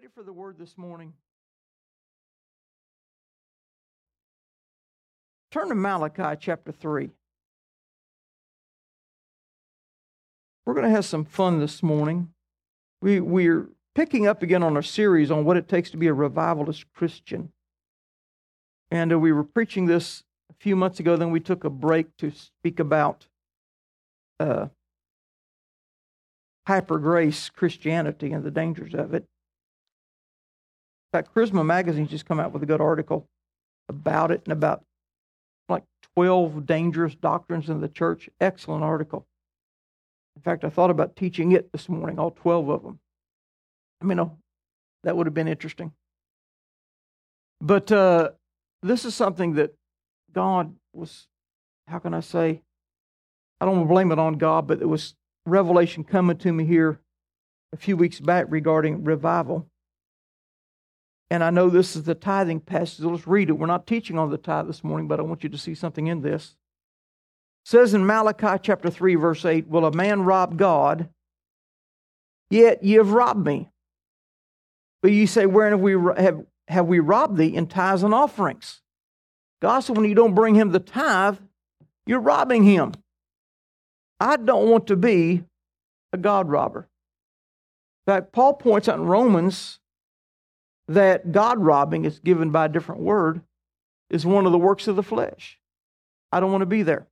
for the word this morning? Turn to Malachi chapter 3. We're going to have some fun this morning. We're picking up again on our series on what it takes to be a revivalist Christian. And we were preaching this a few months ago, then we took a break to speak about hyper-grace Christianity and the dangers of it. In fact, Charisma Magazine just come out with a good article about it and about like 12 dangerous doctrines in the church. Excellent article. In fact, I thought about teaching it this morning, all 12 of them. I mean, that would have been interesting. But this is something that God was, how can I say, I don't want to blame it on God, but it was revelation coming to me here a few weeks back regarding revival. And I know this is the tithing passage, so let's read it. We're not teaching on the tithe this morning, but I want you to see something in this. It says in Malachi chapter 3, verse 8, "Will a man rob God? Yet ye have robbed me. But ye say, wherein have we robbed thee? In tithes and offerings." God said, when you don't bring him the tithe, you're robbing him. I don't want to be a God robber. In fact, Paul points out in Romans that God robbing is given by a different word, is one of the works of the flesh. I don't want to be there.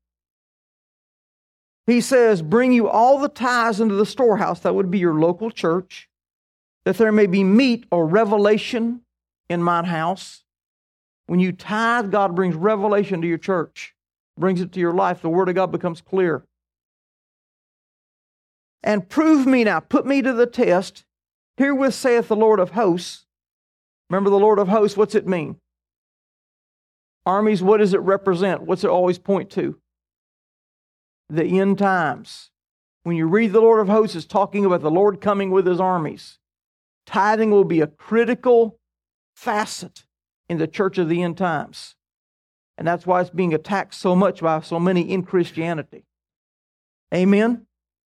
He says, "Bring you all the tithes into the storehouse," that would be your local church, "that there may be meat or revelation in mine house." When you tithe, God brings revelation to your church, brings it to your life. The Word of God becomes clear. "And prove me now," put me to the test. "Herewith saith the Lord of hosts." Remember the Lord of hosts, what's it mean? Armies, what does it represent? What's it always point to? The end times. When you read the Lord of hosts, it's talking about the Lord coming with his armies. Tithing will be a critical facet in the church of the end times. And that's why it's being attacked so much by so many in Christianity. Amen?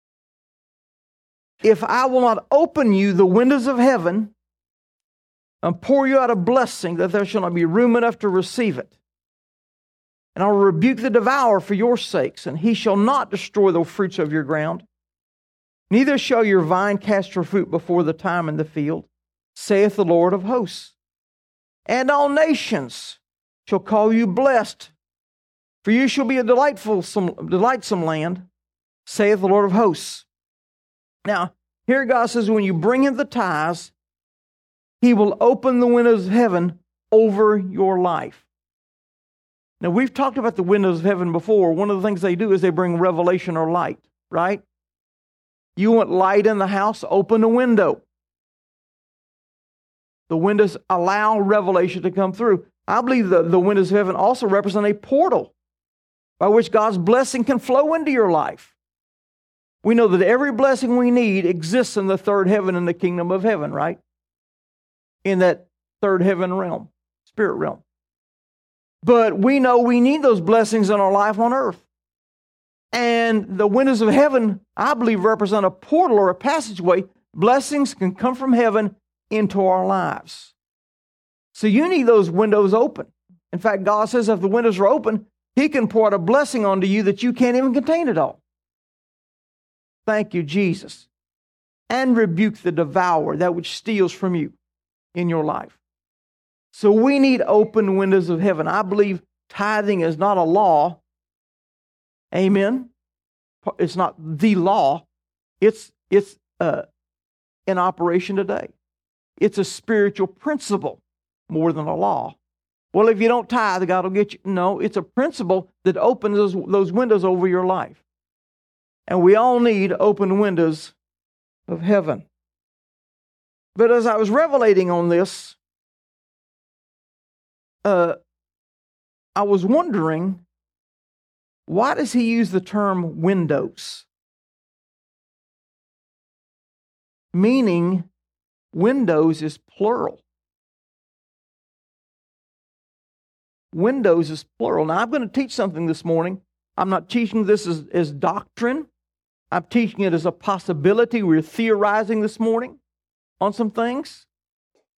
"If I will not open you the windows of heaven and pour you out a blessing, that there shall not be room enough to receive it. And I will rebuke the devourer for your sakes, and he shall not destroy the fruits of your ground. Neither shall your vine cast her fruit before the time in the field, saith the Lord of hosts. And all nations shall call you blessed, for you shall be a delightsome land, saith the Lord of hosts." Now, here God says, when you bring in the tithes, he will open the windows of heaven over your life. Now, we've talked about the windows of heaven before. One of the things they do is they bring revelation or light, right? You want light in the house, open a window. The windows allow revelation to come through. I believe the windows of heaven also represent a portal by which God's blessing can flow into your life. We know that every blessing we need exists in the third heaven, in the kingdom of heaven, right? In that third heaven realm, spirit realm. But we know we need those blessings in our life on earth. And the windows of heaven, I believe, represent a portal or a passageway. Blessings can come from heaven into our lives. So you need those windows open. In fact, God says if the windows are open, he can pour out a blessing onto you that you can't even contain it all. Thank you, Jesus. And rebuke the devourer, that which steals from you in your life. So we need open windows of heaven. I believe tithing is not a law. Amen. It's not the law. It's in operation today. It's a spiritual principle more than a law. Well, if you don't tithe, God will get you. No, it's a principle that opens those windows over your life. And we all need open windows of heaven. But as I was revelating on this, I was wondering, why does he use the term windows? Meaning, windows is plural. Windows is plural. Now, I'm going to teach something this morning. I'm not teaching this as doctrine. I'm teaching it as a possibility. We're theorizing this morning on some things.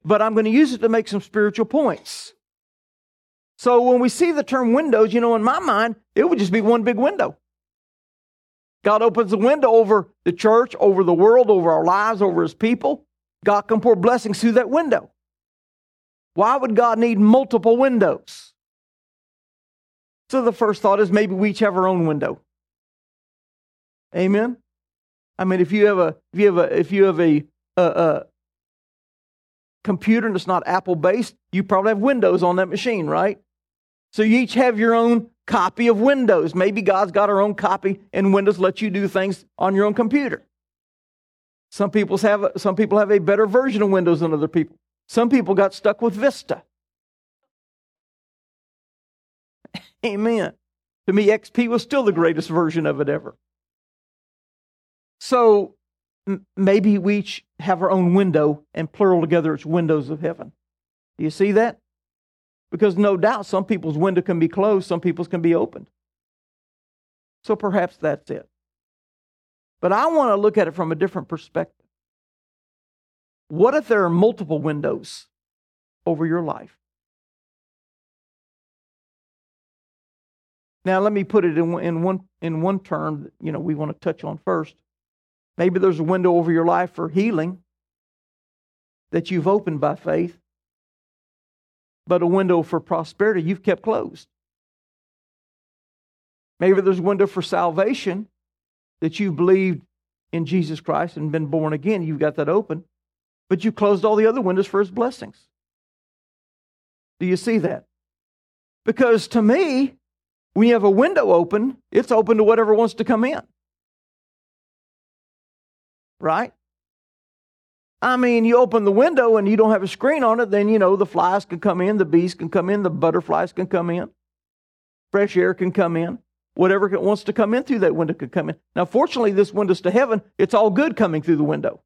but I'm going to use it to make some spiritual points. So when we see the term windows, in my mind, it would just be one big window. God opens the window over the church, over the world, over our lives, over His people. God can pour blessings through that window. Why would God need multiple windows? So the first thought is maybe we each have our own window. Amen. I mean, if you have a computer and it's not Apple based, you probably have Windows on that machine, right? So you each have your own copy of Windows. Maybe God's got our own copy, and Windows lets you do things on your own computer. Some people have a better version of Windows than other people. Some people got stuck with Vista. Amen. To me, XP was still the greatest version of it ever. So maybe we each have our own window, and plural together, it's windows of heaven. Do you see that? Because no doubt some people's window can be closed, some people's can be opened. So perhaps that's it. But I want to look at it from a different perspective. What if there are multiple windows over your life? Now let me put it in one term that, we want to touch on first. Maybe there's a window over your life for healing that you've opened by faith, but a window for prosperity you've kept closed. Maybe there's a window for salvation that you've believed in Jesus Christ and been born again. You've got that open, but you closed all the other windows for His blessings. Do you see that? Because to me, when you have a window open, it's open to whatever wants to come in. Right? I mean, you open the window and you don't have a screen on it, then, the flies can come in, the bees can come in, the butterflies can come in, fresh air can come in, whatever wants to come in through that window can come in. Now, fortunately, this window's to heaven. It's all good coming through the window.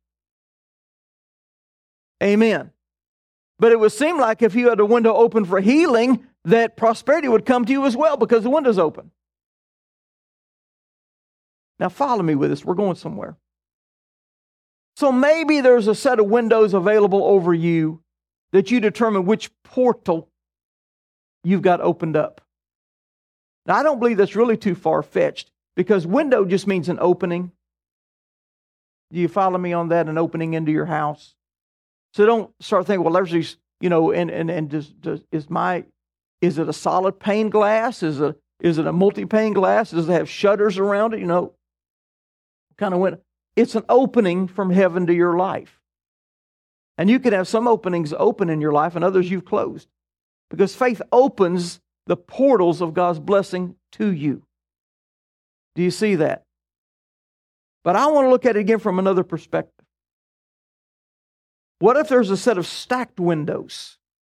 Amen. But it would seem like if you had a window open for healing, that prosperity would come to you as well because the window's open. Now, follow me with this. We're going somewhere. So maybe there's a set of windows available over you that you determine which portal you've got opened up. Now, I don't believe that's really too far-fetched because window just means an opening. Do you follow me on that? An opening into your house. So don't start thinking, well, there's these, is it a solid pane glass? Is it a multi-pane glass? Does it have shutters around it? Kind of window. It's an opening from heaven to your life. And you can have some openings open in your life and others you've closed. Because faith opens the portals of God's blessing to you. Do you see that? But I want to look at it again from another perspective. What if there's a set of stacked windows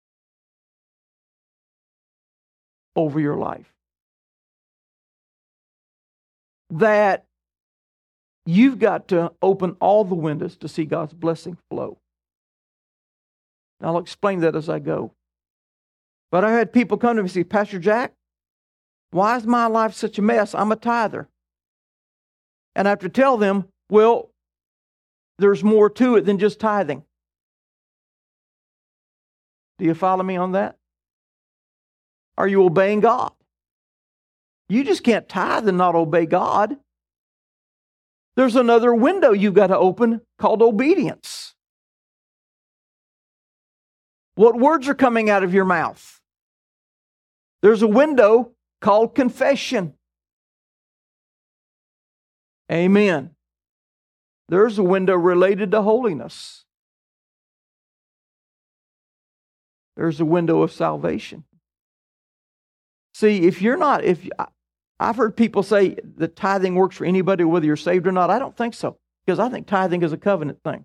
over your life that you've got to open all the windows to see God's blessing flow? Now, I'll explain that as I go. But I had people come to me and say, Pastor Jack, why is my life such a mess? I'm a tither. And I have to tell them, well, there's more to it than just tithing. Do you follow me on that? Are you obeying God? You just can't tithe and not obey God. There's another window you've got to open called obedience. What words are coming out of your mouth? There's a window called confession. Amen. There's a window related to holiness. There's a window of salvation. See, I've heard people say that tithing works for anybody, whether you're saved or not. I don't think so, because I think tithing is a covenant thing.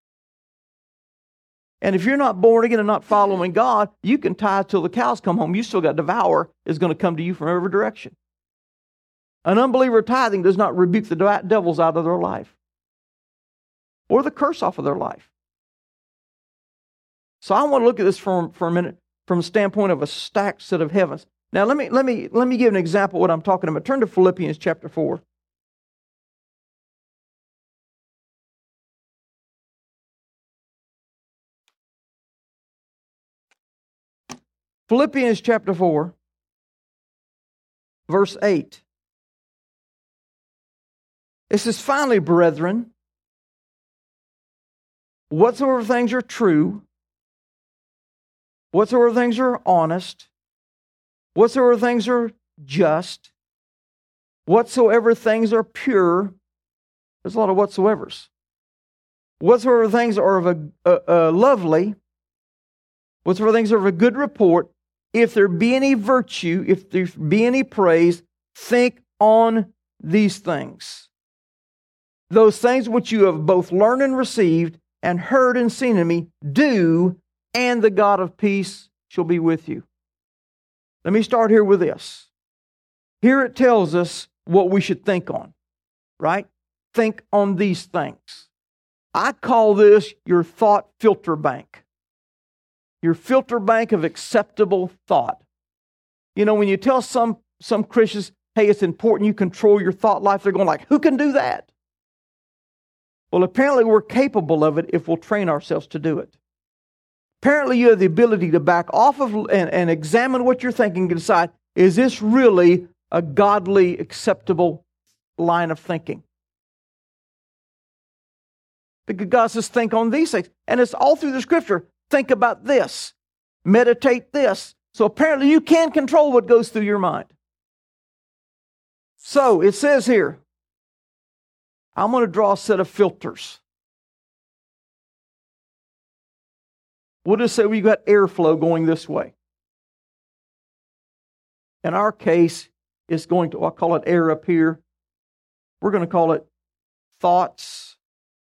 And if you're not born again and not following God, you can tithe till the cows come home. You still got devour is going to come to you from every direction. An unbeliever tithing does not rebuke the devils out of their life or the curse off of their life. So I want to look at this for a minute from the standpoint of a stacked set of heavens. Now let me give an example of what I'm talking about. Turn to Philippians chapter 4. Philippians chapter 4, verse 8. It says, finally, brethren, whatsoever things are true, whatsoever things are honest, whatsoever things are just, whatsoever things are pure. There's a lot of whatsoevers. Whatsoever things are of a lovely, whatsoever things are of a good report, if there be any virtue, if there be any praise, think on these things. Those things which you have both learned and received and heard and seen in me, do, and the God of peace shall be with you. Let me start here with this. Here it tells us what we should think on, right? Think on these things. I call this your thought filter bank. Your filter bank of acceptable thought. You know, when you tell some Christians, hey, it's important you control your thought life, they're going like, who can do that? Well, apparently we're capable of it if we'll train ourselves to do it. Apparently you have the ability to back off of and examine what you're thinking and decide, is this really a godly, acceptable line of thinking? Because God says, think on these things. And it's all through the Scripture. Think about this. Meditate this. So apparently you can control what goes through your mind. So it says here, I'm going to draw a set of filters. We'll just say we've got airflow going this way. In our case, it's going to, I'll call it air up here. We're going to call it thoughts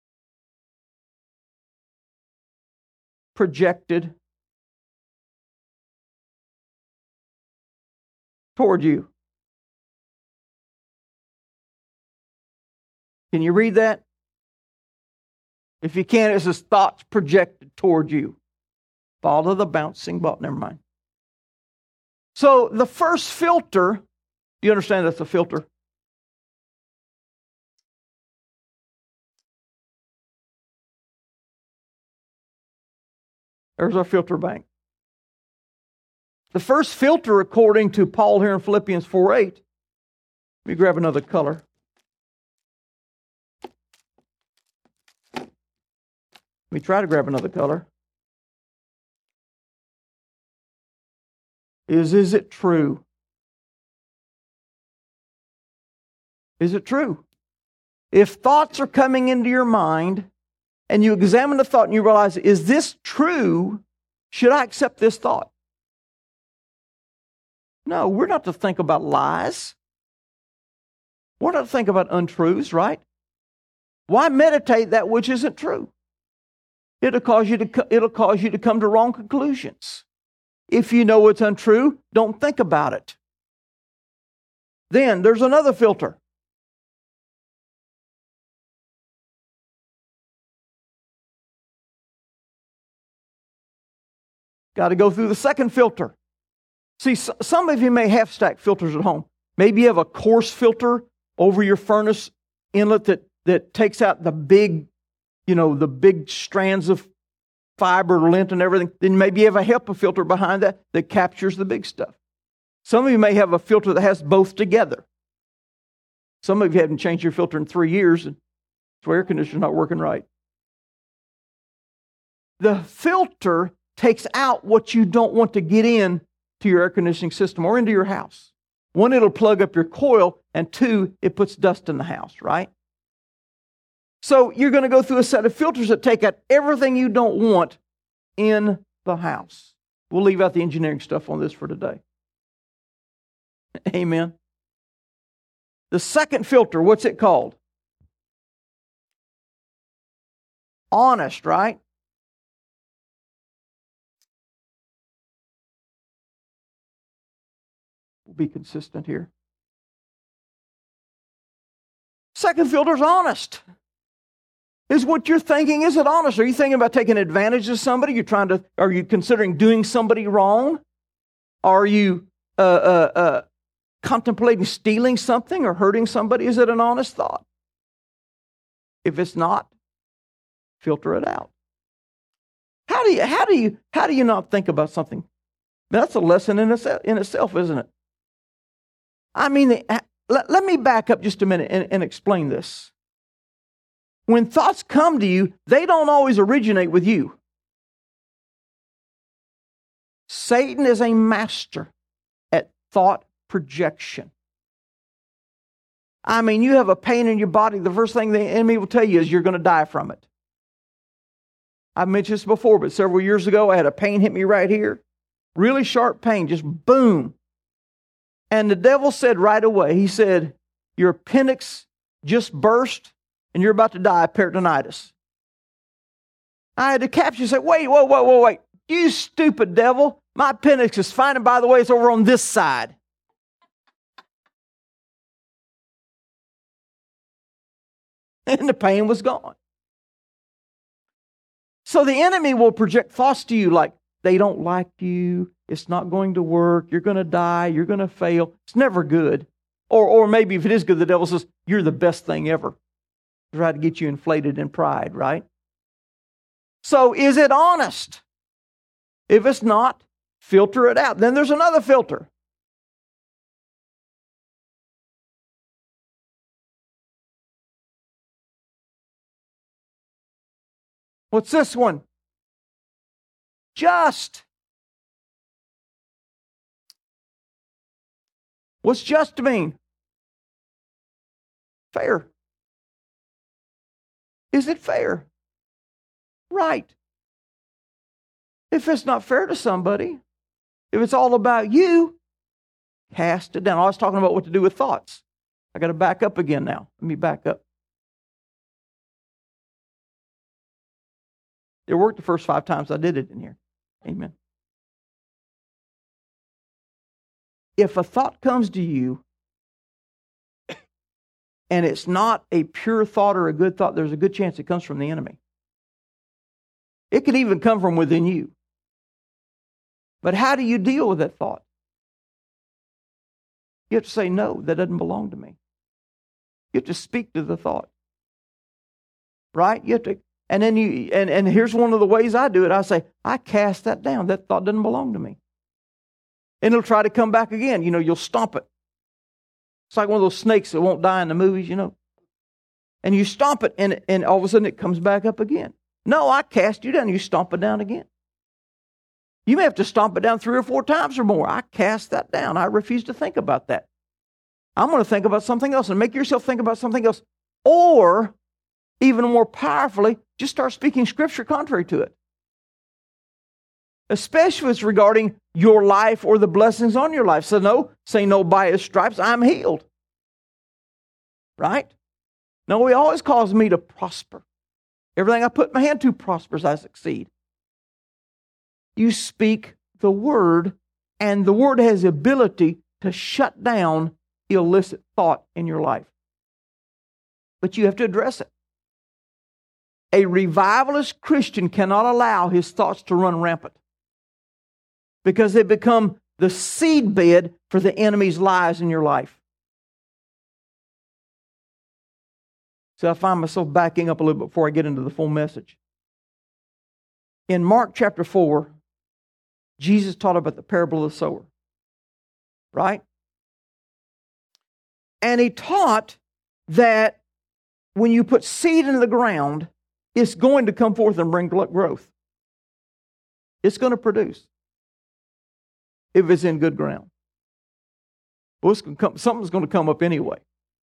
projected toward you. Can you read that? If you can, it says thoughts projected toward you. Follow the bouncing ball. Never mind. So the first filter, you understand that's a filter? There's our filter bank. The first filter, according to Paul here in Philippians 4:8, let me grab another color. Let me try to grab another color. Is it true? Is it true? If thoughts are coming into your mind and you examine the thought and you realize, is this true? Should I accept this thought? No, we're not to think about lies. We're not to think about untruths, right? Why meditate that which isn't true? It'll cause you to come to wrong conclusions. If you know it's untrue, don't think about it. Then there's another filter. Got to go through the second filter. See, some of you may have stacked filters at home. Maybe you have a coarse filter over your furnace inlet that takes out the big, the big strands of fiber, lint, and everything. Then maybe you have a HEPA filter behind that captures the big stuff. Some of you may have a filter that has both together. Some of you haven't changed your filter in 3 years, and so air conditioner's not working right. The filter takes out what you don't want to get in to your air conditioning system or into your house. One, it'll plug up your coil, and two, it puts dust in the house, right? So you're going to go through a set of filters that take out everything you don't want in the house. We'll leave out the engineering stuff on this for today. Amen. The second filter, what's it called? Honest, right? We'll be consistent here. Second filter is honest. Is what you're thinking, is it honest? Are you thinking about taking advantage of somebody? Are you considering doing somebody wrong? Are you contemplating stealing something or hurting somebody? Is it an honest thought? If it's not, filter it out. How do you not think about something That's a lesson in itself, isn't it? I mean, let me back up just a minute and explain this. When thoughts come to you, they don't always originate with you. Satan is a master at thought projection. I mean, you have a pain in your body, the first thing the enemy will tell you is you're going to die from it. I've mentioned this before, but several years ago, I had a pain hit me right here. Really sharp pain, just boom. And the devil said right away, he said, your appendix just burst and you're about to die of peritonitis. I had to capture and say, wait. You stupid devil. My appendix is fine, and by the way, it's over on this side. And the pain was gone. So the enemy will project thoughts to you like, they don't like you, it's not going to work, you're going to die, you're going to fail. It's never good. Or maybe if it is good, the devil says, you're the best thing ever. Try to get you inflated in pride, right? So is it honest? If it's not, filter it out. Then there's another filter. What's this one? Just. What's just mean? Fair. Is it fair? Right. If it's not fair to somebody, if it's all about you, cast it down. I was talking about what to do with thoughts. I got to back up again now. Let me back up. It worked the first 5 times I did it in here. Amen. If a thought comes to you and it's not a pure thought or a good thought, there's a good chance it comes from the enemy. It could even come from within you. But how do you deal with that thought? You have to say, no, that doesn't belong to me. You have to speak to the thought. Right? You have to, and then and here's one of the ways I do it. I say, I cast that down. That thought doesn't belong to me. And it'll try to come back again. You'll stomp it. It's like one of those snakes that won't die in the movies, And you stomp it, and all of a sudden it comes back up again. No, I cast you down. You stomp it down again. You may have to stomp it down 3 or 4 times or more. I cast that down. I refuse to think about that. I'm going to think about something else, and make yourself think about something else. Or, even more powerfully, just start speaking Scripture contrary to it. Especially if it's regarding your life or the blessings on your life. So say no, by His stripes I'm healed. Right? No, He always calls me to prosper. Everything I put my hand to prospers, I succeed. You speak the Word, and the Word has the ability to shut down illicit thought in your life. But you have to address it. A revivalist Christian cannot allow his thoughts to run rampant, because they become the seedbed for the enemy's lies in your life. So I find myself backing up a little bit before I get into the full message. In Mark chapter 4, Jesus taught about the parable of the sower. Right? And He taught that when you put seed into the ground, it's going to come forth and bring growth. It's going to produce. If it's in good ground. Well, something's going to come up anyway.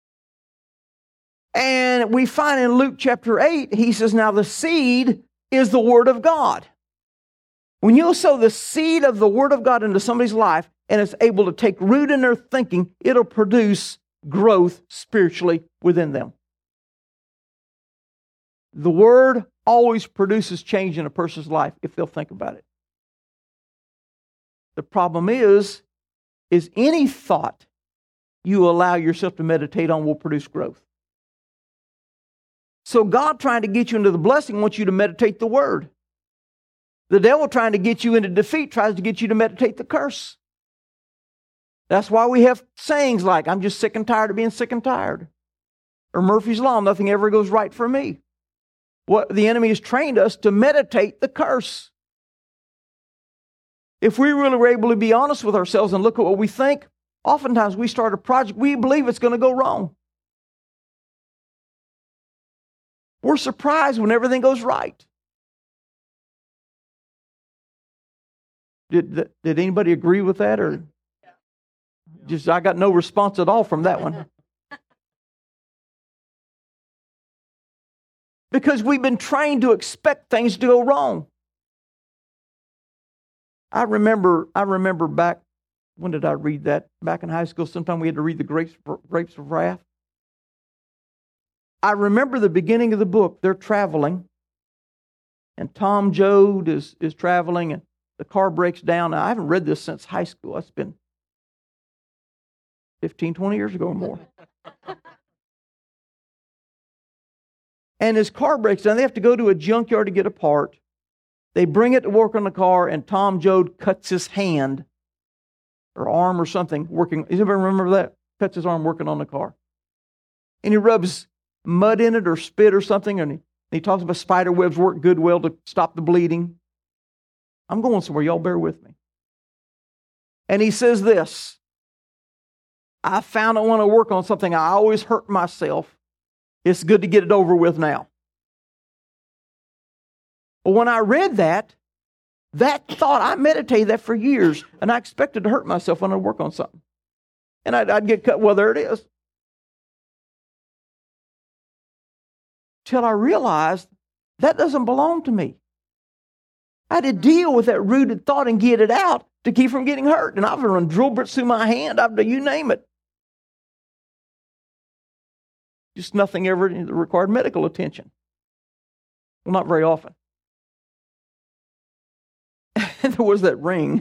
And we find in Luke chapter 8, He says, now the seed is the Word of God. When you sow the seed of the Word of God into somebody's life, and it's able to take root in their thinking, it'll produce growth spiritually within them. The Word always produces change in a person's life if they'll think about it. The problem is any thought you allow yourself to meditate on will produce growth. So God, trying to get you into the blessing, wants you to meditate the Word. The devil, trying to get you into defeat, tries to get you to meditate the curse. That's why we have sayings like, I'm just sick and tired of being sick and tired. Or Murphy's Law, nothing ever goes right for me. What the enemy has trained us to meditate the curse. If we really were able to be honest with ourselves and look at what we think, oftentimes we start a project, we believe it's going to go wrong. We're surprised when everything goes right. Did anybody agree with that, or just I got no response at all from that one? Because we've been trained to expect things to go wrong. I remember back, when did I read that? Back in high school, sometime we had to read the Grapes of Wrath. I remember the beginning of the book. They're traveling, and Tom Joad is traveling, and the car breaks down. Now, I haven't read this since high school. That's been 15, 20 years ago or more. And his car breaks down. They have to go to a junkyard to get a part. They bring it to work on the car, and Tom Joad cuts his hand or arm or something working. Does anybody remember that? Cuts his arm working on the car. And he rubs mud in it or spit or something, and he talks about spider webs work good well to stop the bleeding. I'm going somewhere. Y'all bear with me. And he says this, I found I want to work on something. I always hurt myself. It's good to get it over with now. Well, when I read that thought, I meditated that for years, and I expected to hurt myself when I work on something. And I'd get cut. Well, there it is. Till I realized that doesn't belong to me. I had to deal with that rooted thought and get it out to keep from getting hurt. And I've run drill bits through my hand. You name it. Just nothing ever required medical attention. Well, not very often. There was that ring.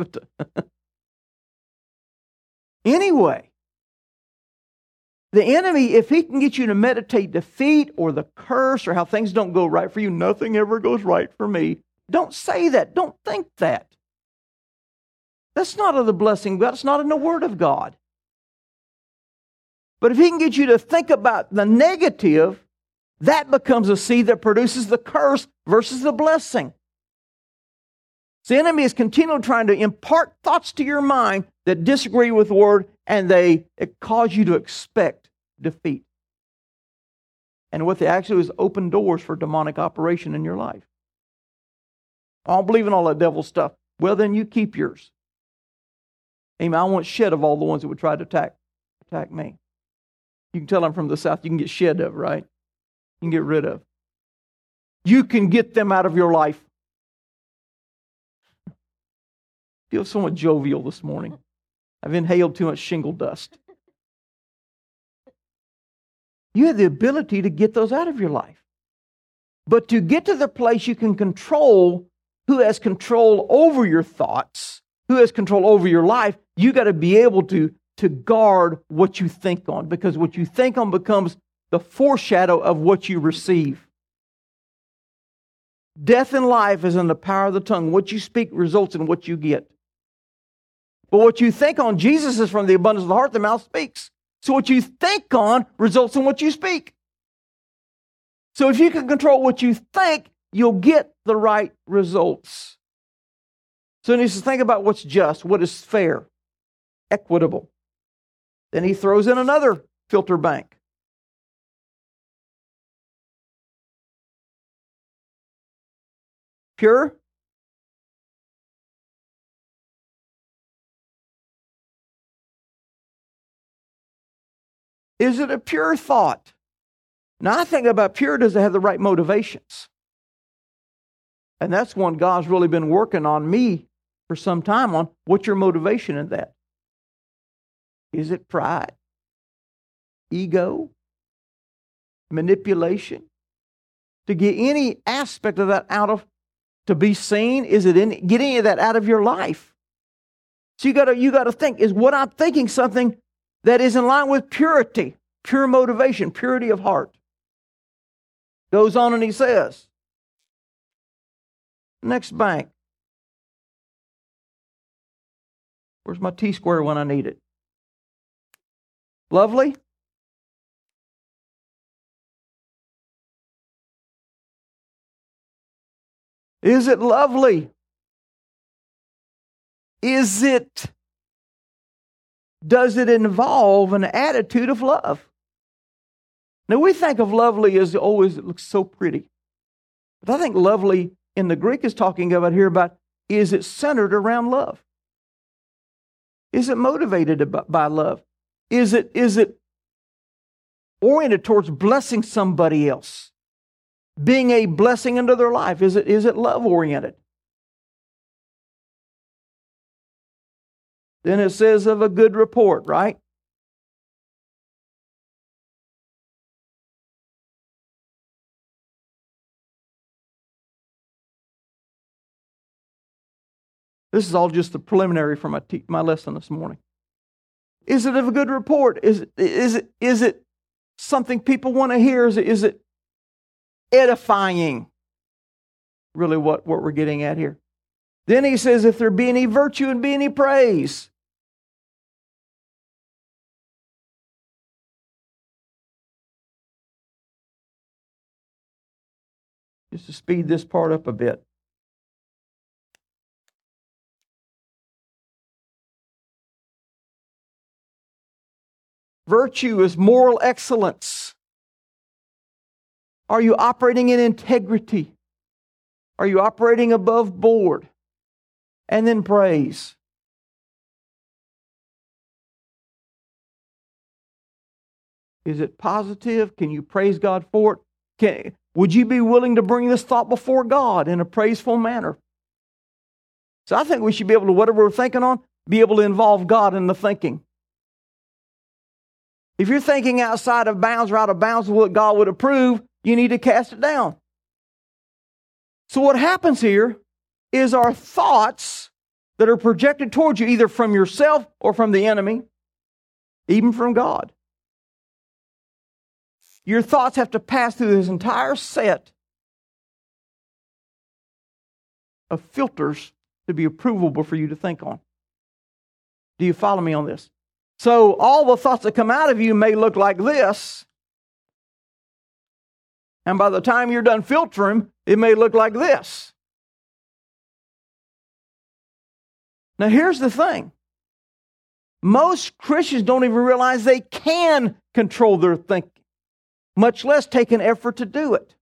Anyway, the enemy, if he can get you to meditate defeat or the curse or how things don't go right for you, nothing ever goes right for me. Don't say that. Don't think that. That's not of the blessing of God. It's not in the Word of God. But if he can get you to think about the negative, that becomes a seed that produces the curse versus the blessing. So the enemy is continually trying to impart thoughts to your mind that disagree with the Word, and it cause you to expect defeat. And what they actually do is open doors for demonic operation in your life. I don't believe in all that devil stuff. Well, then you keep yours. Amen. I want shed of all the ones that would try to attack me. You can tell I'm from the South. You can get shed of, right? You can get rid of. You can get them out of your life. I feel somewhat jovial this morning. I've inhaled too much shingle dust. You have the ability to get those out of your life. But to get to the place you can control who has control over your thoughts, who has control over your life, you got to be able to guard what you think on, because what you think on becomes the foreshadow of what you receive. Death and life is in the power of the tongue. What you speak results in what you get. But what you think on, Jesus is from the abundance of the heart, the mouth speaks. So what you think on results in what you speak. So if you can control what you think, you'll get the right results. So he needs to think about what's just, what is fair, equitable. Then he throws in another filter bank. Pure. Is it a pure thought? Now I think about pure, does it have the right motivations? And that's one God's really been working on me for some time on. What's your motivation in that? Is it pride? Ego? Manipulation? To get any aspect of that out of, to be seen? Is it get any of that out of your life? So you gotta think, is what I'm thinking something that is in line with purity, pure motivation, purity of heart? Goes on and he says, next bank. Where's my T-square when I need it? Lovely? Is it lovely? does it involve an attitude of love? Now, we think of lovely as always, it looks so pretty. But I think lovely in the Greek is talking about here about, is it centered around love? Is it motivated by love? Is it oriented towards blessing somebody else? Being a blessing into their life? Is it love-oriented? Then it says of a good report, right? This is all just the preliminary for my lesson this morning. Is it of a good report? Is it something people want to hear? Is it edifying? Really what we're getting at here. Then he says, if there be any virtue and be any praise. Just to speed this part up a bit. Virtue is moral excellence. Are you operating in integrity? Are you operating above board? And then praise. Is it positive? Can you praise God for it? Would you be willing to bring this thought before God in a praiseful manner? So I think we should be able to, whatever we're thinking on, be able to involve God in the thinking. If you're thinking outside of bounds or out of bounds of what God would approve, you need to cast it down. So what happens here is our thoughts that are projected towards you, either from yourself or from the enemy, even from God. Your thoughts have to pass through this entire set of filters to be approvable for you to think on. Do you follow me on this? So all the thoughts that come out of you may look like this, and by the time you're done filtering, it may look like this. Now here's the thing. Most Christians don't even realize they can control their thinking, much less take an effort to do it.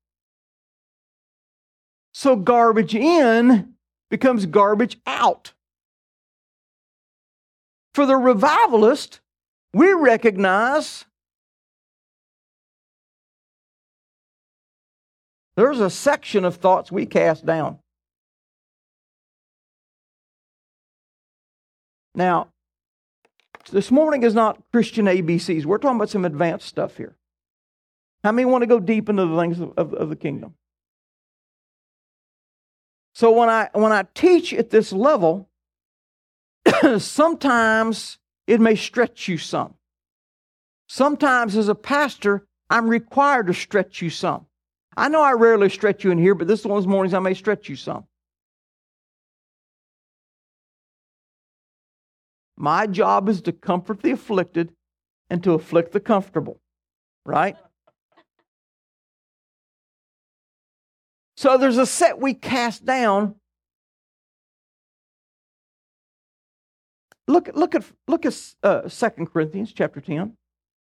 So garbage in becomes garbage out. For the revivalist, we recognize there's a section of thoughts we cast down. Now, this morning is not Christian ABCs. We're talking about some advanced stuff here. How many want to go deep into the things of the kingdom? So when I teach at this level, sometimes it may stretch you some. Sometimes as a pastor, I'm required to stretch you some. I know I rarely stretch you in here, but this is one of those mornings I may stretch you some. My job is to comfort the afflicted and to afflict the comfortable. Right? So there's a set we cast down. Look at 2 Corinthians chapter 10.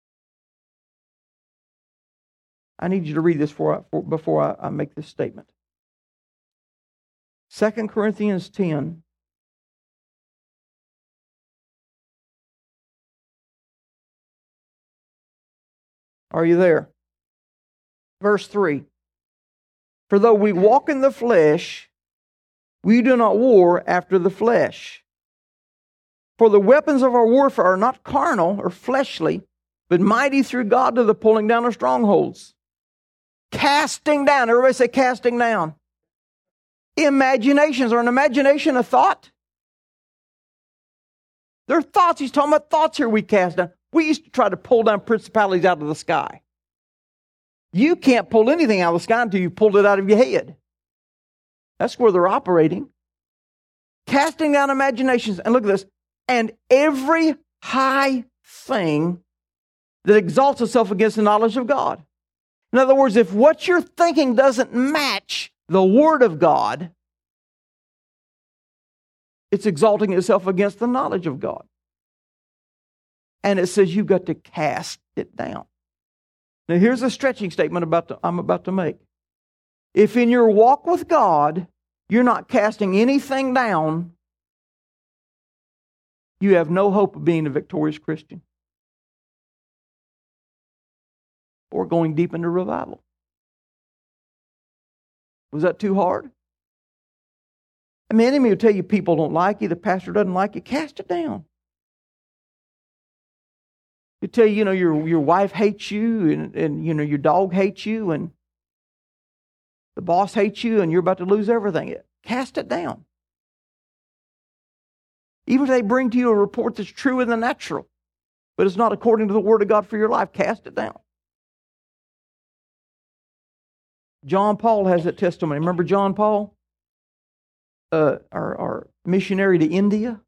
I need you to read this before I make this statement. 2 Corinthians 10. Are you there? Verse 3. For though we walk in the flesh, we do not war after the flesh. For the weapons of our warfare are not carnal or fleshly, but mighty through God to the pulling down of strongholds. Casting down. Everybody say casting down. Imaginations. Are an imagination a thought? They're thoughts. He's talking about thoughts here we cast down. We used to try to pull down principalities out of the sky. You can't pull anything out of the sky until you pulled it out of your head. That's where they're operating. Casting down imaginations. And look at this. And every high thing that exalts itself against the knowledge of God. In other words, if what you're thinking doesn't match the Word of God, It's exalting itself against the knowledge of God. And it says you've got to cast it down. Now here's a stretching statement I'm about to make. If in your walk with God, you're not casting anything down, you have no hope of being a victorious Christian or going deep into revival. Was that too hard? I mean, the enemy will tell you people don't like you, the pastor doesn't like you. Cast it down. He'll tell you, your wife hates you and your dog hates you and the boss hates you and you're about to lose everything. Cast it down. Even if they bring to you a report that's true in the natural, but it's not according to the Word of God for your life, cast it down. John Paul has that testimony. Remember John Paul? Our missionary to India?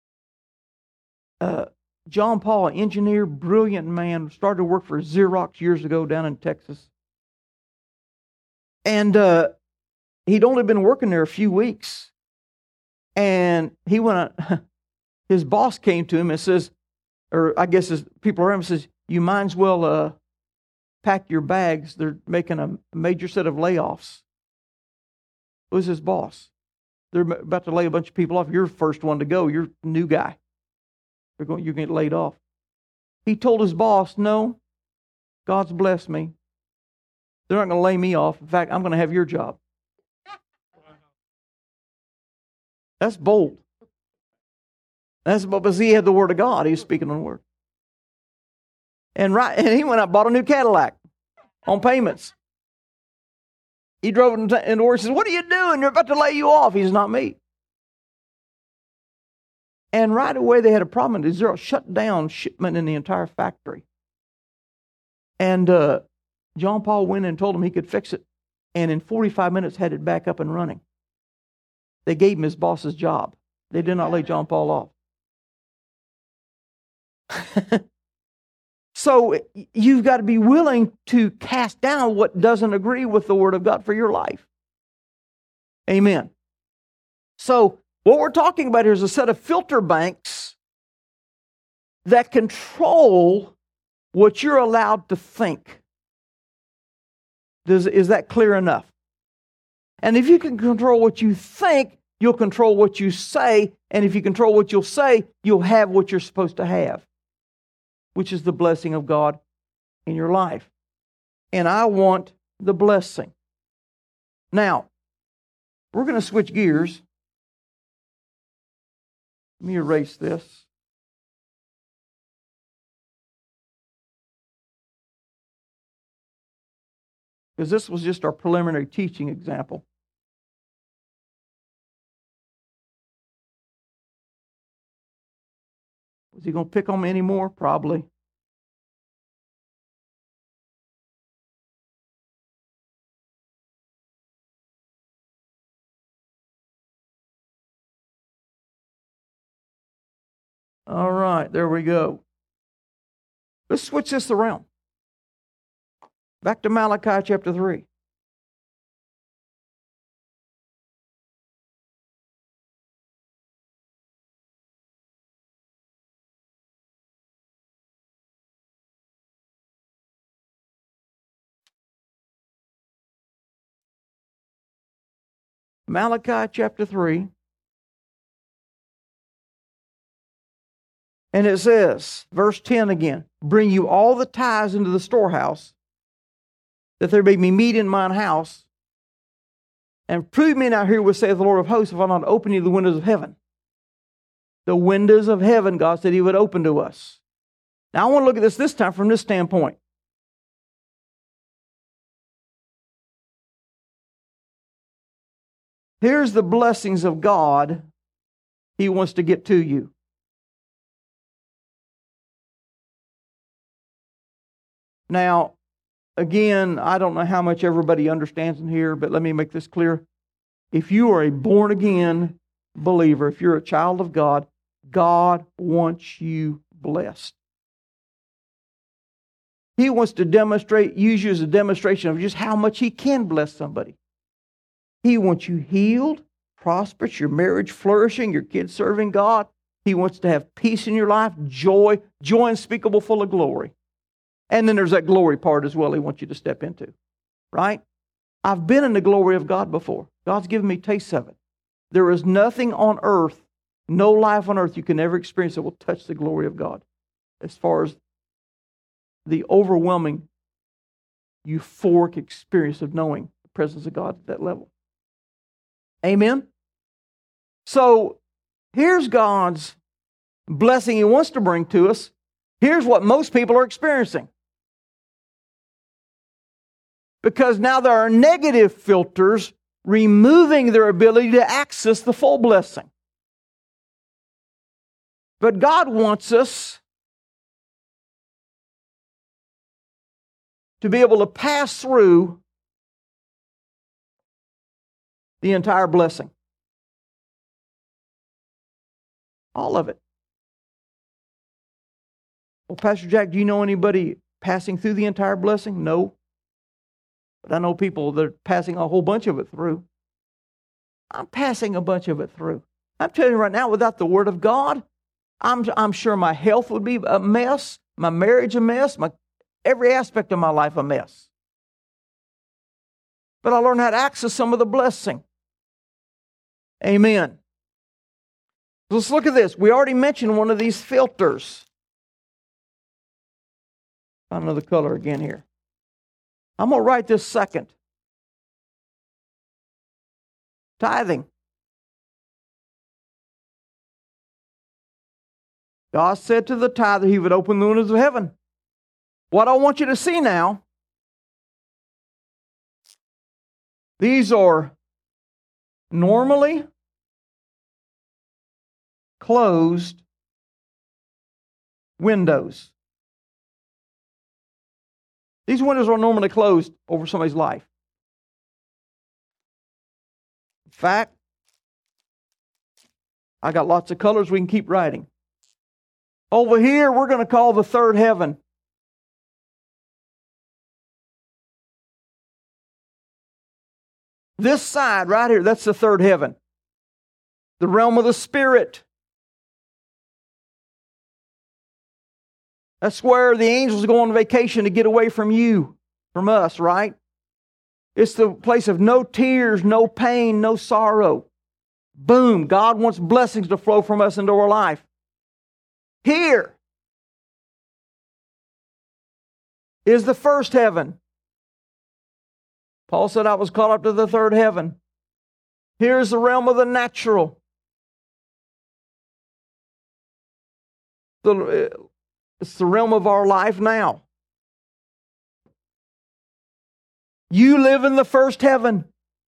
John Paul, an engineer, brilliant man, started to work for Xerox years ago down in Texas. And he'd only been working there a few weeks. And he went his boss came to him and says, or I guess his people around him says, you might as well pack your bags. They're making a major set of layoffs. It was his boss. They're about to lay a bunch of people off. You're the first one to go. You're a new guy. You're going to get laid off. He told his boss, no, God's blessed me. They're not going to lay me off. In fact, I'm going to have your job. That's bold. That's because he had the Word of God. He was speaking on the Word. And he went out and bought a new Cadillac on payments. He drove in the door and says, what are you doing? They're about to lay you off. He says, not me. And right away they had a problem. Xerox shut down shipment in the entire factory. And John Paul went and told him he could fix it. And in 45 minutes had it back up and running. They gave him his boss's job. They did not lay John Paul off. So you've got to be willing to cast down what doesn't agree with the Word of God for your life. Amen. So what we're talking about here is a set of filter banks that control what you're allowed to think. Is that clear enough? And if you can control what you think, you'll control what you say. And if you control what you'll say, you'll have what you're supposed to have, which is the blessing of God in your life. And I want the blessing. Now, we're going to switch gears. Let me erase this. Because this was just our preliminary teaching example. Is he going to pick on me anymore? Probably. All right, there we go. Let's switch this around. Back to Malachi chapter 3. Malachi chapter 3. And it says, verse 10 again, bring you all the tithes into the storehouse, that there may be meat in mine house, and prove me now herewith, saith the Lord of hosts, if I not open you the windows of heaven. The windows of heaven, God said He would open to us. Now I want to look at this time from this standpoint. Here's the blessings of God He wants to get to you. Now, again, I don't know how much everybody understands in here, but let me make this clear. If you are a born-again believer, if you're a child of God, God wants you blessed. He wants to use you as a demonstration of just how much He can bless somebody. He wants you healed. prosperous, your marriage flourishing, your kids serving God. He wants to have peace in your life, joy unspeakable, full of glory. And then there's that glory part as well he wants you to step into, right? I've been in the glory of God before. God's given me tastes of it. There is nothing on earth, no life on earth you can ever experience that will touch the glory of God as far as the overwhelming euphoric experience of knowing the presence of God at that level. Amen? So, here's God's blessing He wants to bring to us. Here's what most people are experiencing. Because now there are negative filters removing their ability to access the full blessing. But God wants us to be able to pass through the entire blessing. All of it. Well, Pastor Jack, do you know anybody passing through the entire blessing? No. But I know people that are passing a whole bunch of it through. I'm passing a bunch of it through. I'm telling you right now, without the Word of God, I'm sure my health would be a mess, my marriage a mess, every aspect of my life a mess. But I learned how to access some of the blessing. Amen. Let's look at this. We already mentioned one of these filters. Find another color again here. I'm going to write this second. Tithing. God said to the tither He would open the windows of heaven. What I want you to see now, these are normally closed windows. These windows are normally closed over somebody's life. In fact, I got lots of colors we can keep writing. Over here, we're going to call the third heaven. This side right here, that's the third heaven. The realm of the Spirit. That's where the angels go on vacation to get away from you, from us, right? It's the place of no tears, no pain, no sorrow. Boom, God wants blessings to flow from us into our life. Here is the first heaven. Paul said, I was caught up to the third heaven. Here's the realm of the natural. It's the realm of our life now. You live in the first heaven.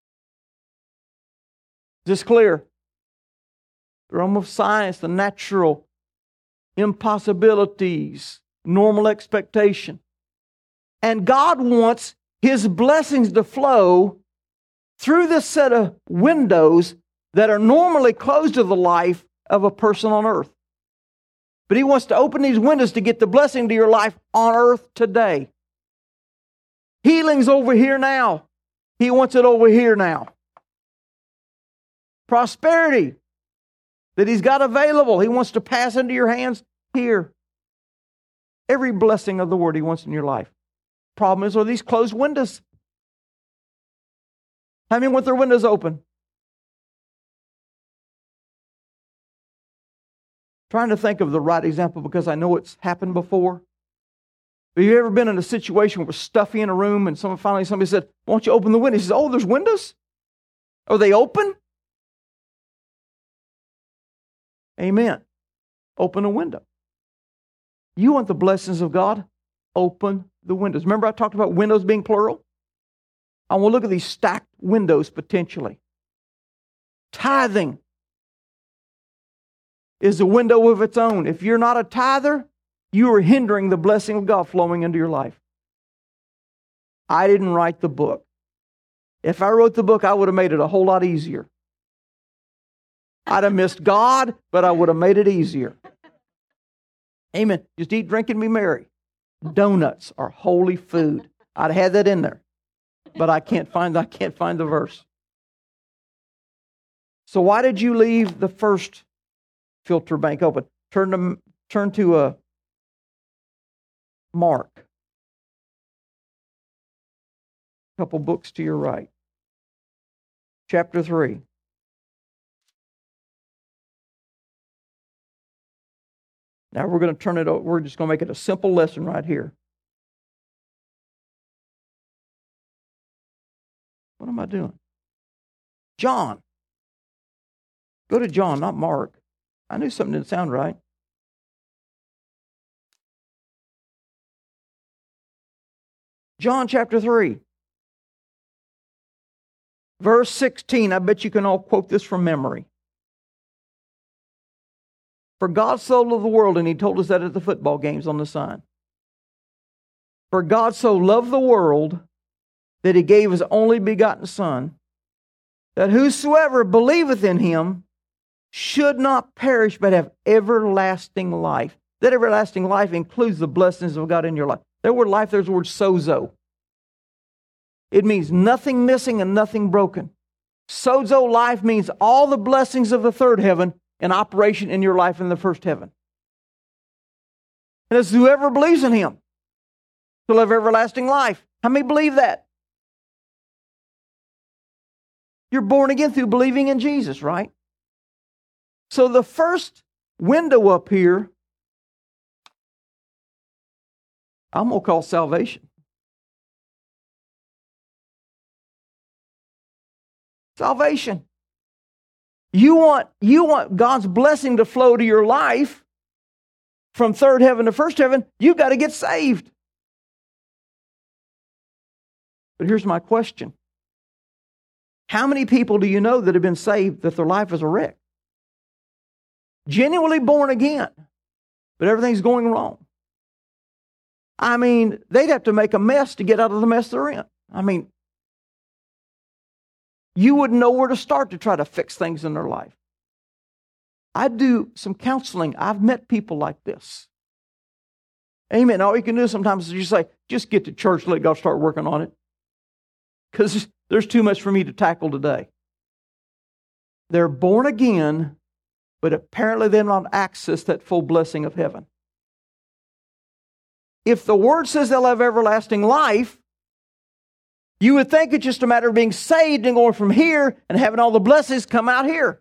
Is this clear? The realm of science, the natural, impossibilities, normal expectation. And God wants His blessings to flow through this set of windows that are normally closed to the life of a person on earth. But He wants to open these windows to get the blessing to your life on earth today. Healing's over here now. He wants it over here now. Prosperity that He's got available, He wants to pass into your hands here. Every blessing of the Word He wants in your life. Problem is, are these closed windows? How many want their windows open? Trying to think of the right example because I know it's happened before. Have you ever been in a situation where it was stuffy in a room and somebody said, why don't you open the window? He says, oh, there's windows? Are they open? Amen. Open a window. You want the blessings of God? Open the windows. Remember I talked about windows being plural? I want to look at these stacked windows potentially. Tithing is a window of its own. If you're not a tither, you are hindering the blessing of God flowing into your life. I didn't write the book. If I wrote the book, I would have made it a whole lot easier. I'd have missed God, but I would have made it easier. Amen. Just eat, drink, and be merry. Donuts are holy food. I'd have had that in there, but I can't find the verse. So why did you leave the first filter bank open? Turn to Mark. A couple books to your right. Chapter 3. Now we're going to turn it over. We're just going to make it a simple lesson right here. What am I doing? John. Go to John, not Mark. I knew something didn't sound right. John chapter 3. Verse 16. I bet you can all quote this from memory. For God so loved the world, and He told us that at the football games on the sign. For God so loved the world that He gave His only begotten Son, that whosoever believeth in Him should not perish but have everlasting life. That everlasting life includes the blessings of God in your life. That word life, there's the word sozo. It means nothing missing and nothing broken. Sozo life means all the blessings of the third heaven in operation in your life in the first heaven. And it's whoever believes in Him will have everlasting life. How many believe that? You're born again through believing in Jesus, right? So the first window up here, I'm going to call salvation. Salvation. You want God's blessing to flow to your life from third heaven to first heaven, you've got to get saved. But here's my question. How many people do you know that have been saved that their life is a wreck? Genuinely born again, but everything's going wrong. I mean, they'd have to make a mess to get out of the mess they're in. I mean, you wouldn't know where to start to try to fix things in their life. I do some counseling. I've met people like this. Amen. All you can do sometimes is just say, just get to church, let God start working on it. Because there's too much for me to tackle today. They're born again, but apparently they've not accessed that full blessing of heaven. If the Word says they'll have everlasting life, you would think it's just a matter of being saved and going from here and having all the blessings come out here.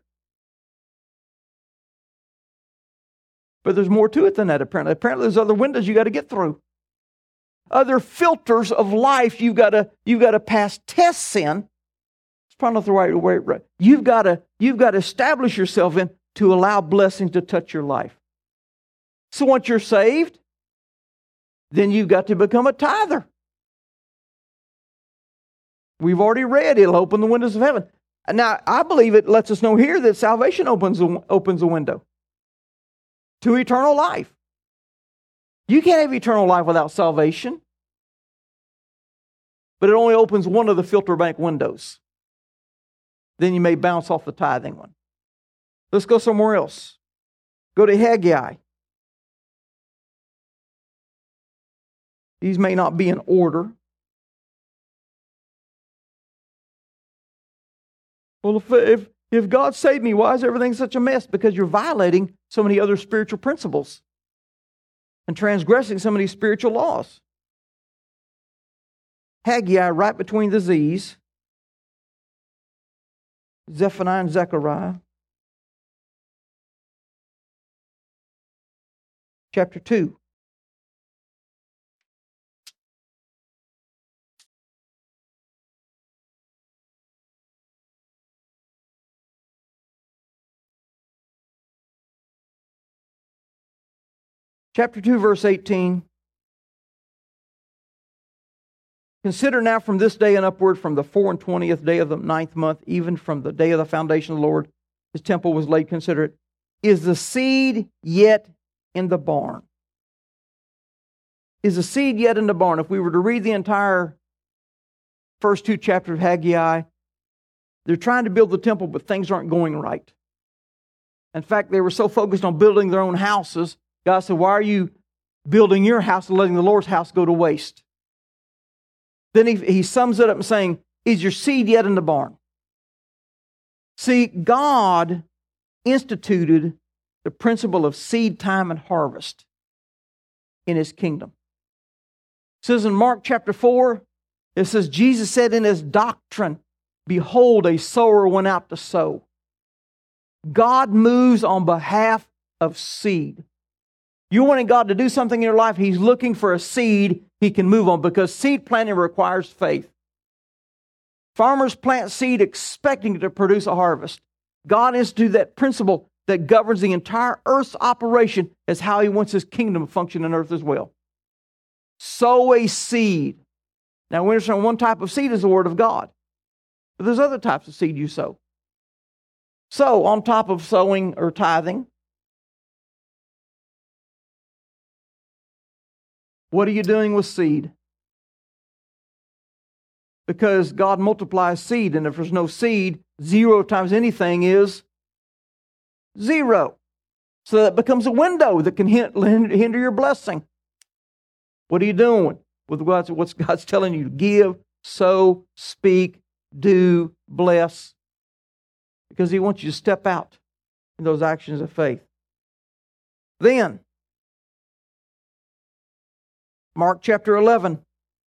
But there's more to it than that, apparently. Apparently there's other windows you got to get through. Other filters of life you've got to pass tests in. It's probably not the right way. You've got to establish yourself in to allow blessings to touch your life. So once you're saved, then you've got to become a tither. We've already read it'll open the windows of heaven. Now, I believe it lets us know here that salvation opens a window to eternal life. You can't have eternal life without salvation. But it only opens one of the filter bank windows. Then you may bounce off the tithing one. Let's go somewhere else. Go to Haggai. These may not be in order. Well, if God saved me, why is everything such a mess? Because you're violating so many other spiritual principles and transgressing so many spiritual laws. Haggai, right between the Z's. Zephaniah and Zechariah. Chapter 2. Chapter 2, verse 18. Consider now from this day and upward, from the 24th day of the 9th month, even from the day of the foundation of the Lord, His temple was laid. Consider it. Is the seed yet in the barn? Is the seed yet in the barn? If we were to read the entire first 2 chapters of Haggai, they're trying to build the temple, but things aren't going right. In fact, they were so focused on building their own houses, God said, why are you building your house and letting the Lord's house go to waste? Then he sums it up and saying, is your seed yet in the barn? See, God instituted the principle of seed time and harvest in His kingdom. It says in Mark chapter 4, it says, Jesus said in His doctrine, behold, a sower went out to sow. God moves on behalf of seed. You wanting God to do something in your life, He's looking for a seed He can move on, because seed planting requires faith. Farmers plant seed expecting to produce a harvest. God instituted that principle that governs the entire earth's operation as how He wants His kingdom to function on earth as well. Sow a seed. Now we understand one type of seed is the Word of God. But there's other types of seed you sow. So on top of sowing or tithing, what are you doing with seed? Because God multiplies seed, and if there's no seed, 0 times anything is 0. So that becomes a window that can hinder your blessing. What are you doing with what God's telling you to give, sow, speak, do, bless? Because He wants you to step out in those actions of faith. Then, Mark chapter 11.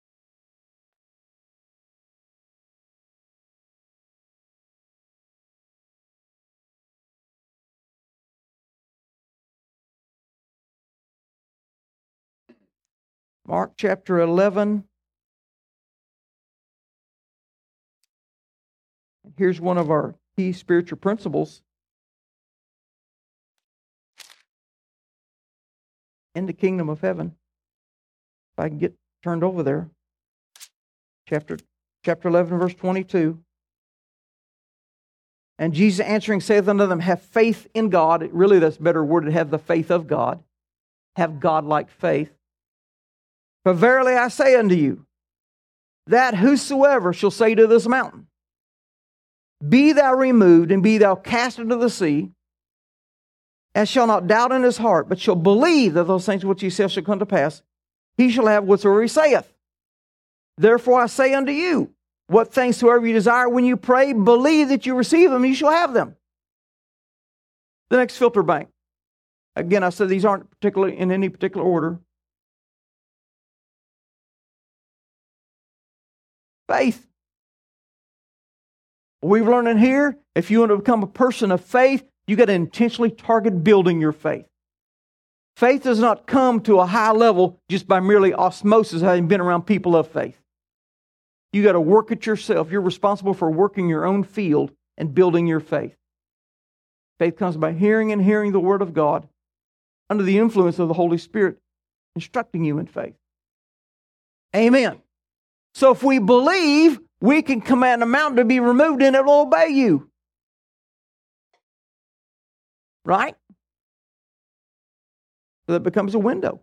Mark chapter 11. Here's one of our key spiritual principles in the kingdom of heaven. If I can get turned over there. Chapter 11, verse 22. And Jesus answering saith unto them, have faith in God. Really, that's better worded, have the faith of God. Have God-like faith. For verily I say unto you, that whosoever shall say to this mountain, be thou removed, and be thou cast into the sea, and shall not doubt in his heart, but shall believe that those things which he saith shall come to pass, he shall have whatsoever he saith. Therefore I say unto you, what things soever you desire when you pray, believe that you receive them, you shall have them. The next filter bank. Again, I said these aren't particularly in any particular order. Faith. We've learned in here, if you want to become a person of faith, you got to intentionally target building your faith. Faith does not come to a high level just by merely osmosis, having been around people of faith. You got to work it yourself. You're responsible for working your own field and building your faith. Faith comes by hearing and hearing the Word of God under the influence of the Holy Spirit instructing you in faith. Amen. So if we believe, we can command a mountain to be removed and it will obey you. Right? So that becomes a window.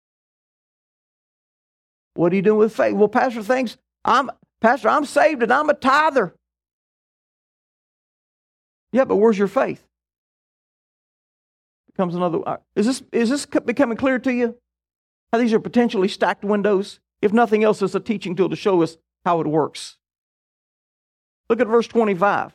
What are you doing with faith? Well, Pastor thinks, I'm saved and I'm a tither. Yeah, but where's your faith? Becomes another. Is this becoming clear to you? How these are potentially stacked windows? If nothing else, it's a teaching tool to show us how it works. Look at verse 25.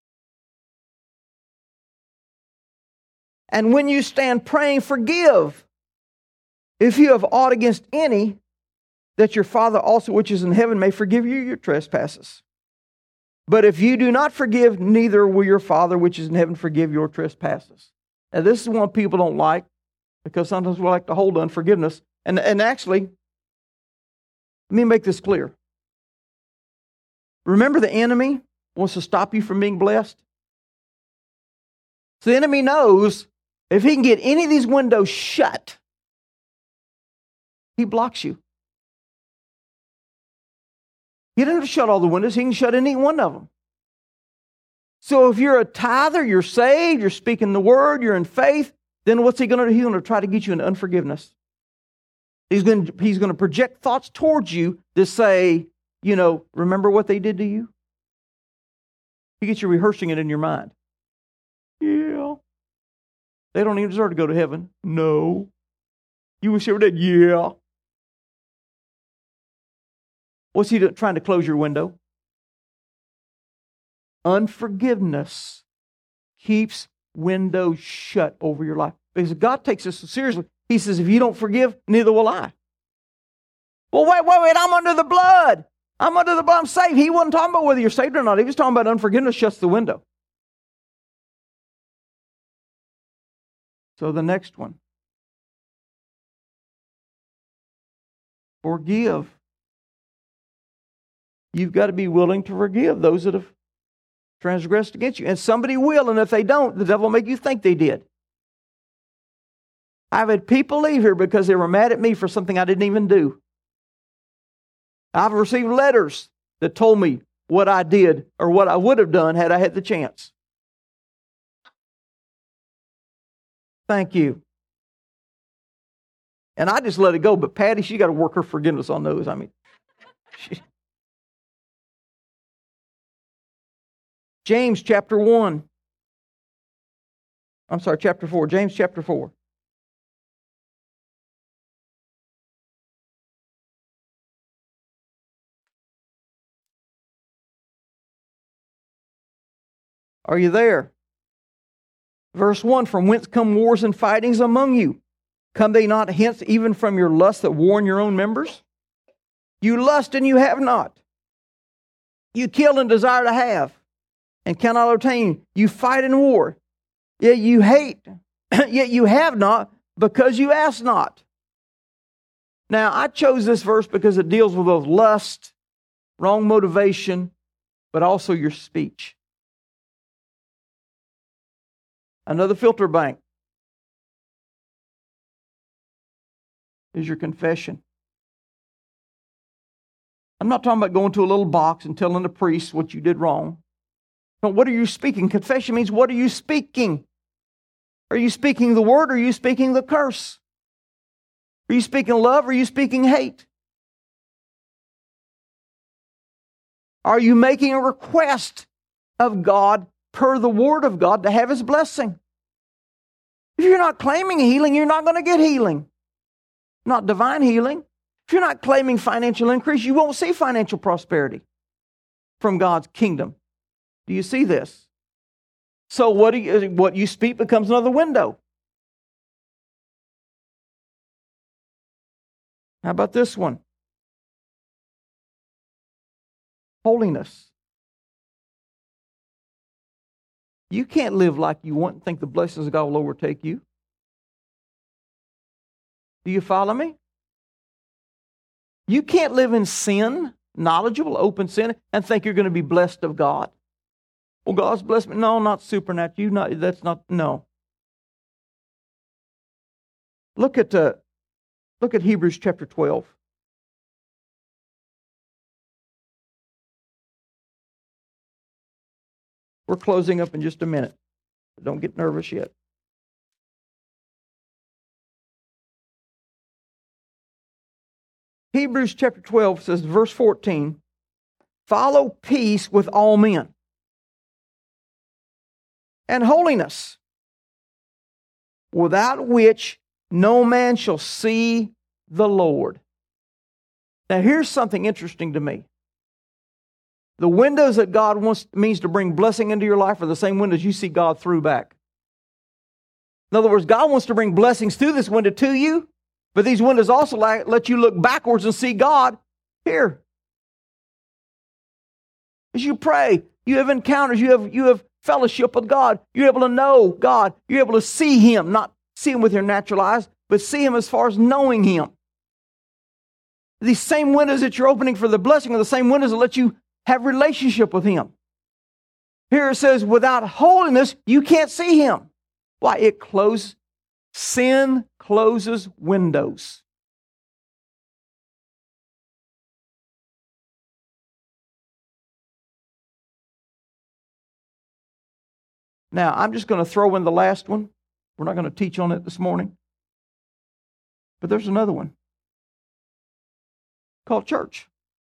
And when you stand praying, forgive, if you have aught against any, that your Father also which is in heaven may forgive you your trespasses. But if you do not forgive, neither will your Father which is in heaven forgive your trespasses. Now this is one people don't like, because sometimes we like to hold unforgiveness. And actually, let me make this clear. Remember, the enemy wants to stop you from being blessed. So the enemy knows if he can get any of these windows shut, he blocks you. He doesn't have to shut all the windows. He can shut any one of them. So if you're a tither, you're saved, you're speaking the word, you're in faith, then what's he going to do? He's going to try to get you into unforgiveness. He's going to project thoughts towards you that say, remember what they did to you? He gets you rehearsing it in your mind. Yeah. They don't even deserve to go to heaven. No. You wish they were dead? Yeah. What's he trying to close your window? Unforgiveness keeps windows shut over your life. Because God takes us so seriously. He says, if you don't forgive, neither will I. Well, wait, I'm under the blood. I'm under the blood, I'm saved. He wasn't talking about whether you're saved or not. He was talking about unforgiveness shuts the window. So the next one. Forgive. You've got to be willing to forgive those that have transgressed against you. And somebody will, and if they don't, the devil will make you think they did. I've had people leave here because they were mad at me for something I didn't even do. I've received letters that told me what I did or what I would have done had I had the chance. Thank you. And I just let it go. But Patty, she got to work her forgiveness on those. I mean, James chapter 1. I'm sorry, chapter 4. James chapter 4. Are you there? Verse 1, from whence come wars and fightings among you? Come they not hence even from your lust that war in your own members? You lust and you have not. You kill and desire to have and cannot obtain. You fight in war. Yet you hate, yet you have not because you ask not. Now, I chose this verse because it deals with both lust, wrong motivation, but also your speech. Another filter bank is your confession. I'm not talking about going to a little box and telling the priest what you did wrong. But what are you speaking? Confession means what are you speaking? Are you speaking the word or are you speaking the curse? Are you speaking love or are you speaking hate? Are you making a request of God per the word of God to have His blessing? If you're not claiming healing, you're not going to get healing. Not divine healing. If you're not claiming financial increase, you won't see financial prosperity from God's kingdom. Do you see this? So what you speak becomes another window. How about this one? Holiness. You can't live like you want and think the blessings of God will overtake you. Do you follow me? You can't live in sin, knowledgeable, open sin, and think you're going to be blessed of God. Well, God's blessed me. No, not supernatural. No. Look at Hebrews chapter 12. We're closing up in just a minute. Don't get nervous yet. Hebrews chapter 12 says, verse 14, follow peace with all men and holiness, without which no man shall see the Lord. Now here's something interesting to me. The windows that God means to bring blessing into your life are the same windows you see God through back. In other words, God wants to bring blessings through this window to you, but these windows also let you look backwards and see God here. As you pray, you have encounters, you have fellowship with God. You're able to know God. You're able to see Him, not see Him with your natural eyes, but see Him as far as knowing Him. These same windows that you're opening for the blessing are the same windows that let you have relationship with Him. Here it says, without holiness, you can't see Him. Why? Sin closes windows. Now, I'm just going to throw in the last one. We're not going to teach on it this morning. But there's another one called church.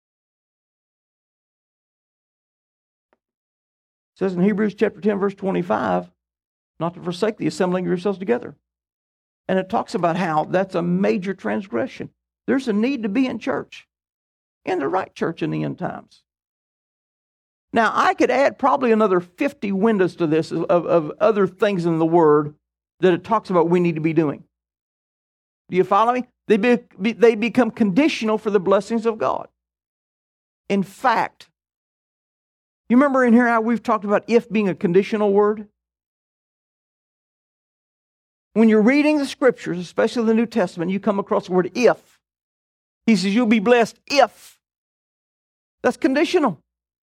It says in Hebrews chapter 10, verse 25, not to forsake the assembling of yourselves together. And it talks about how that's a major transgression. There's a need to be in church, in the right church in the end times. Now, I could add probably another 50 windows to this of other things in the Word that it talks about we need to be doing. Do you follow me? They become conditional for the blessings of God. In fact, you remember in here how we've talked about if being a conditional word? When you're reading the Scriptures, especially the New Testament, you come across the word if. He says you'll be blessed if. That's conditional.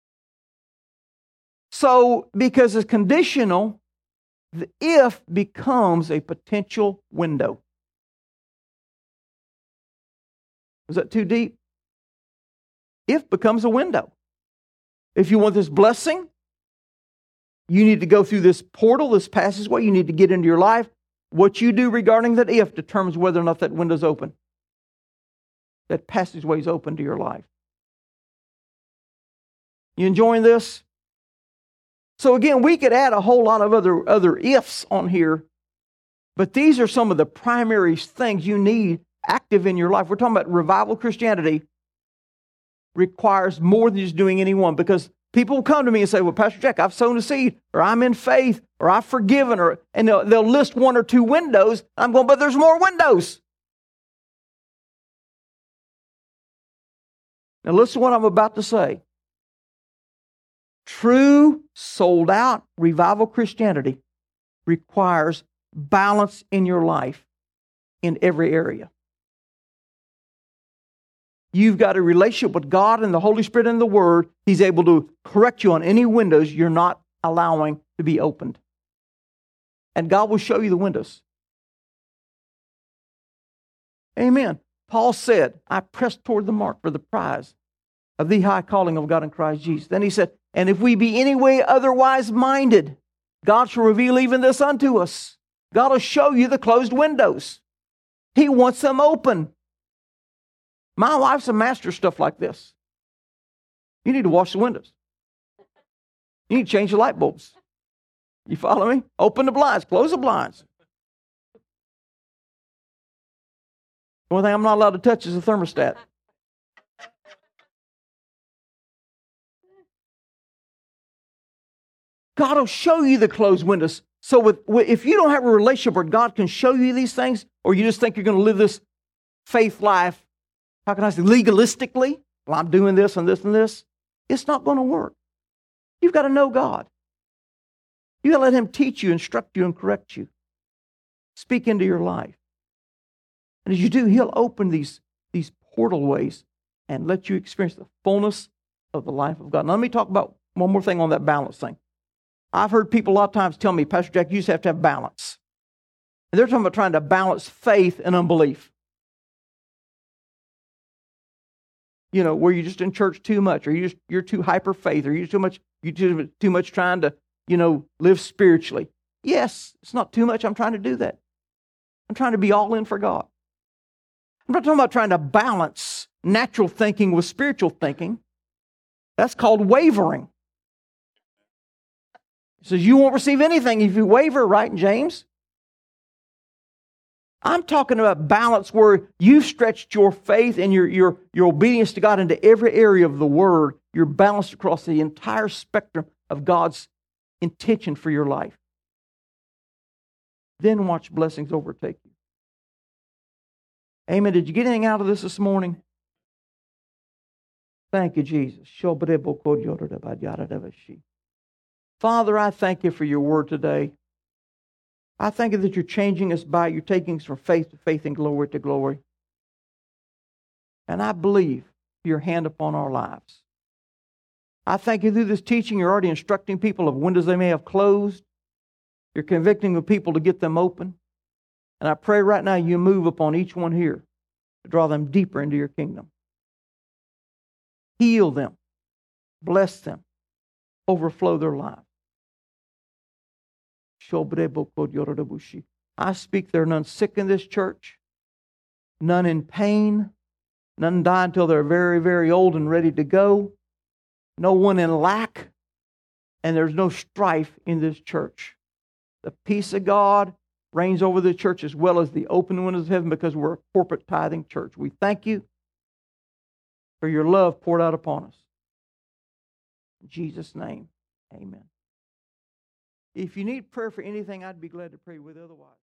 So, because it's conditional, the if becomes a potential window. Was that too deep? If becomes a window. If you want this blessing, you need to go through this portal, this passageway. You need to get into your life. What you do regarding that if determines whether or not that window's open. That passageway is open to your life. You enjoying this? So again, we could add a whole lot of other ifs on here, but these are some of the primary things you need active in your life. We're talking about revival Christianity requires more than just doing any one, because people will come to me and say, well, Pastor Jack, I've sown a seed, or I'm in faith, or I've forgiven, and they'll list one or two windows. I'm going, but there's more windows. Now listen to what I'm about to say. True, sold-out revival Christianity requires balance in your life in every area. You've got a relationship with God and the Holy Spirit and the Word. He's able to correct you on any windows you're not allowing to be opened. And God will show you the windows. Amen. Paul said, I press toward the mark for the prize of the high calling of God in Christ Jesus. Then he said, and if we be any way otherwise minded, God shall reveal even this unto us. God will show you the closed windows. He wants them open. My wife's a master of stuff like this. You need to wash the windows. You need to change the light bulbs. You follow me? Open the blinds, close the blinds. The only thing I'm not allowed to touch is the thermostat. God will show you the closed windows. So if you don't have a relationship where God can show you these things, or you just think you're going to live this faith life, how can I say, legalistically, well, I'm doing this and this and this, it's not going to work. You've got to know God. You've got to let Him teach you, instruct you, and correct you. Speak into your life. And as you do, He'll open these portal ways and let you experience the fullness of the life of God. Now, let me talk about one more thing on that balance thing. I've heard people a lot of times tell me, Pastor Jack, you just have to have balance. And they're talking about trying to balance faith and unbelief. You know, where you're just in church too much, or you're too hyper faith, or you're too much trying to, live spiritually. Yes, it's not too much. I'm trying to do that. I'm trying to be all in for God. I'm not talking about trying to balance natural thinking with spiritual thinking. That's called wavering. It says you won't receive anything if you waver, right, James? I'm talking about balance where you've stretched your faith and your obedience to God into every area of the Word. You're balanced across the entire spectrum of God's intention for your life. Then watch blessings overtake you. Amen. Did you get anything out of this morning? Thank you, Jesus. Father, I thank you for your word today. I thank you that you're changing us you're taking us from faith to faith and glory to glory. And I believe your hand upon our lives. I thank you through this teaching, you're already instructing people of windows they may have closed. You're convicting the people to get them open. And I pray right now you move upon each one here to draw them deeper into your kingdom. Heal them. Bless them. Overflow their lives. I speak there are none sick in this church, none in pain, none die until they're very, very old and ready to go, no one in lack, and there's no strife in this church. The peace of God reigns over the church as well as the open windows of heaven, because we're a corporate tithing church. We thank you for your love poured out upon us. In Jesus' name, amen. If you need prayer for anything, I'd be glad to pray with you otherwise.